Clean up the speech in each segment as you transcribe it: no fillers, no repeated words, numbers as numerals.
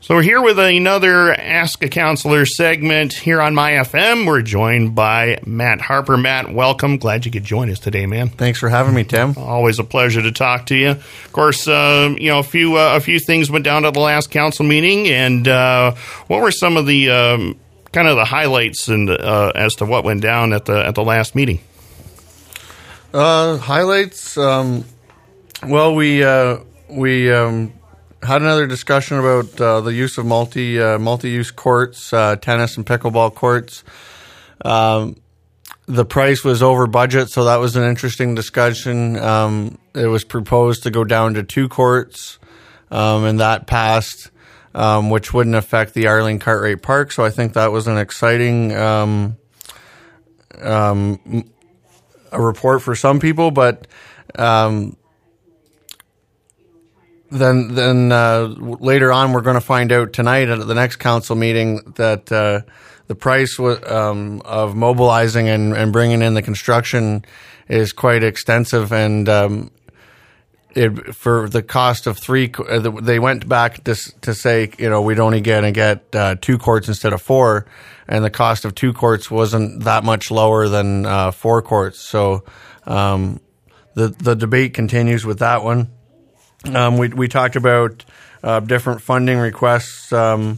So we're here with another Ask a Counselor segment here on My FM. We're joined by Matt Harper. Matt, welcome. Glad you could join us today, man. Thanks for having me, Tim. Always a pleasure to talk to you. Of course, a few things went down at the last council meeting, and what were some of the kind of the highlights and as to what went down at the last meeting? Highlights. We had another discussion about the use of multi-use courts, tennis and pickleball courts. The price was over budget, so that was an interesting discussion. It was proposed to go down to 2 courts, and that passed, which wouldn't affect the Arlene Cartwright Park. So I think that was an exciting a report for some people, but Then later on, we're going to find out tonight at the next council meeting that the price of mobilizing and bringing in the construction is quite extensive, and for the cost of 3, they went back to say, we'd only going to get 2 courts instead of 4, and the cost of 2 courts wasn't that much lower than 4 courts. So the debate continues with that one. We talked about different funding requests from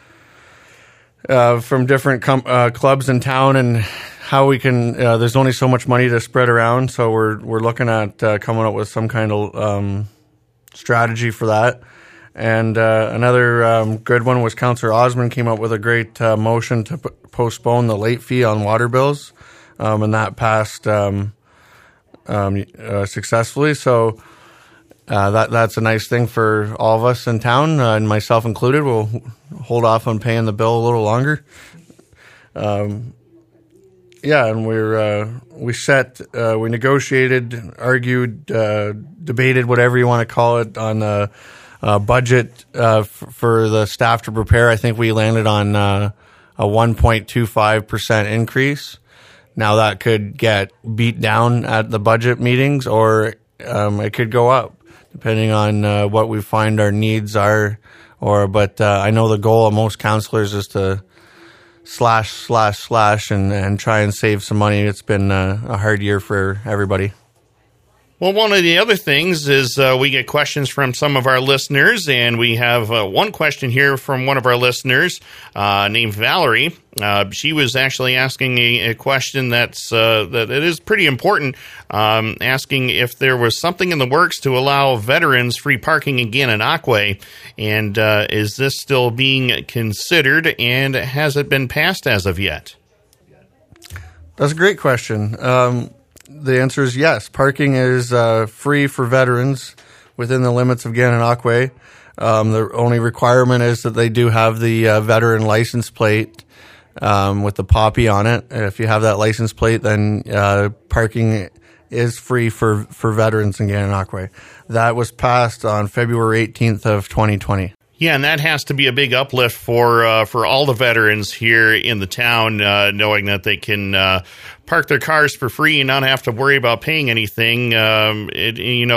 different clubs in town, and how we can. There's only so much money to spread around, so we're looking at coming up with some kind of strategy for that. And another good one was Councillor Osmond came up with a great motion to postpone the late fee on water bills, and that passed successfully. So. That's a nice thing for all of us in town, and myself included. We'll hold off on paying the bill a little longer. And we negotiated, argued, debated, whatever you want to call it, on the budget for the staff to prepare. I think we landed on a 1.25% increase. Now that could get beat down at the budget meetings, or it could go up, depending on what we find our needs are. But I know the goal of most counselors is to slash and try and save some money. It's been a hard year for everybody. Well, one of the other things is we get questions from some of our listeners, and we have one question here from one of our listeners named Valerie. She was actually asking a question that it is pretty important, asking if there was something in the works to allow veterans free parking again in Aquay, and is this still being considered, and has it been passed as of yet? That's a great question. The answer is yes. Parking is free for veterans within the limits of Gananoque. The only requirement is that they do have the veteran license plate with the poppy on it. If you have that license plate, then parking is free for veterans in Gananoque. That was passed on February 18th of 2020. Yeah, and that has to be a big uplift for all the veterans here in the town, knowing that they can park their cars for free and not have to worry about paying anything. If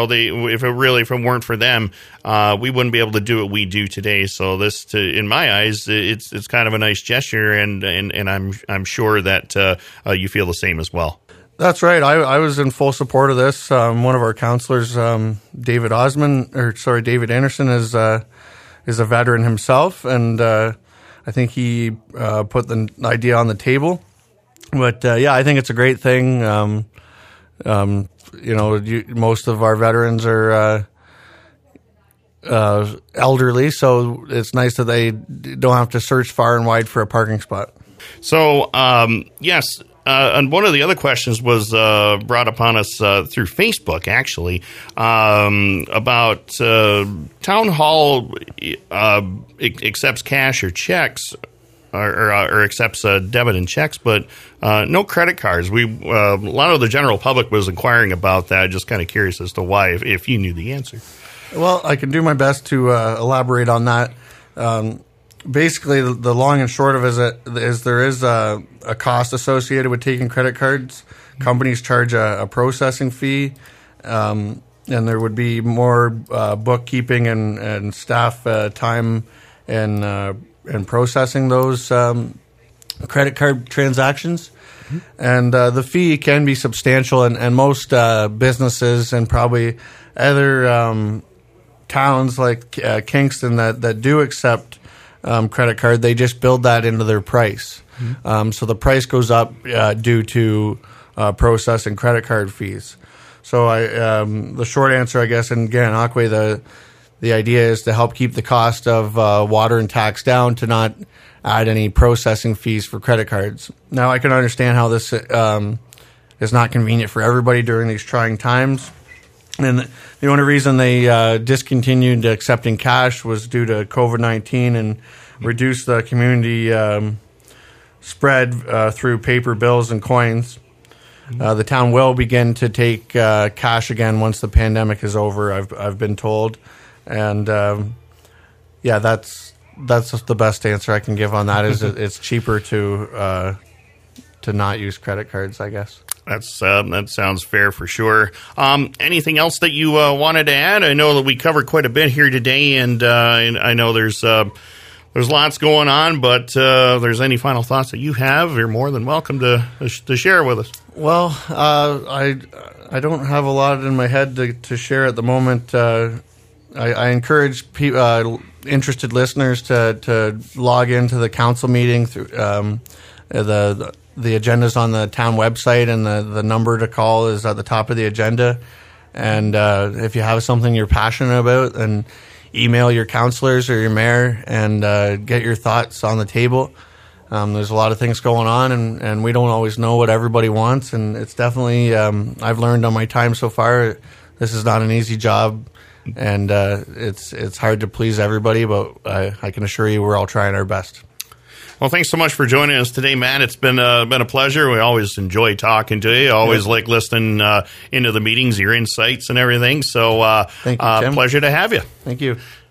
it weren't for them, we wouldn't be able to do what we do today. So this, in my eyes, it's kind of a nice gesture, and I'm sure that you feel the same as well. That's right. I was in full support of this. One of our counselors, David Anderson, is a veteran himself, and I think he put the idea on the table. But I think it's a great thing. Most of our veterans are elderly, so it's nice that they don't have to search far and wide for a parking spot. So, yes. And one of the other questions was brought upon us through Facebook, actually, about Town Hall accepts cash or checks, or accepts debit and checks, but no credit cards. A lot of the general public was inquiring about that. Just kind of curious as to why, if you knew the answer. Well, I can do my best to elaborate on that. Basically, the long and short of it is there is a cost associated with taking credit cards. Companies charge a processing fee, and there would be more bookkeeping and staff time in processing those credit card transactions. And the fee can be substantial, and most businesses and probably other towns like Kingston that do accept credit card, they just build that into their price. So the price goes up due to processing credit card fees. So the short answer, I guess, in Gananoque, the idea is to help keep the cost of water and tax down, to not add any processing fees for credit cards. Now, I can understand how this is not convenient for everybody during these trying times. And the only reason they discontinued accepting cash was due to COVID-19 and reduced the community spread through paper bills and coins. The town will begin to take cash again once the pandemic is over, I've been told. And that's the best answer I can give on that. Is it's cheaper to not use credit cards, I guess. That sounds fair for sure. Anything else that you wanted to add? I know that we covered quite a bit here today, and I know there's lots going on, but if there's any final thoughts that you have, you're more than welcome to share with us. Well, I don't have a lot in my head to share at the moment. I encourage interested listeners to log into the council meeting through the agenda's on the town website, and the number to call is at the top of the agenda. And if you have something you're passionate about, then email your councillors or your mayor and get your thoughts on the table. There's a lot of things going on, and we don't always know what everybody wants. And it's definitely, I've learned on my time so far, this is not an easy job. And it's hard to please everybody, but I can assure you we're all trying our best. Well, thanks so much for joining us today, Matt. It's been a pleasure. We always enjoy talking to you. Always like listening into the meetings, your insights and everything. So Thank you, Tim. Pleasure to have you. Thank you.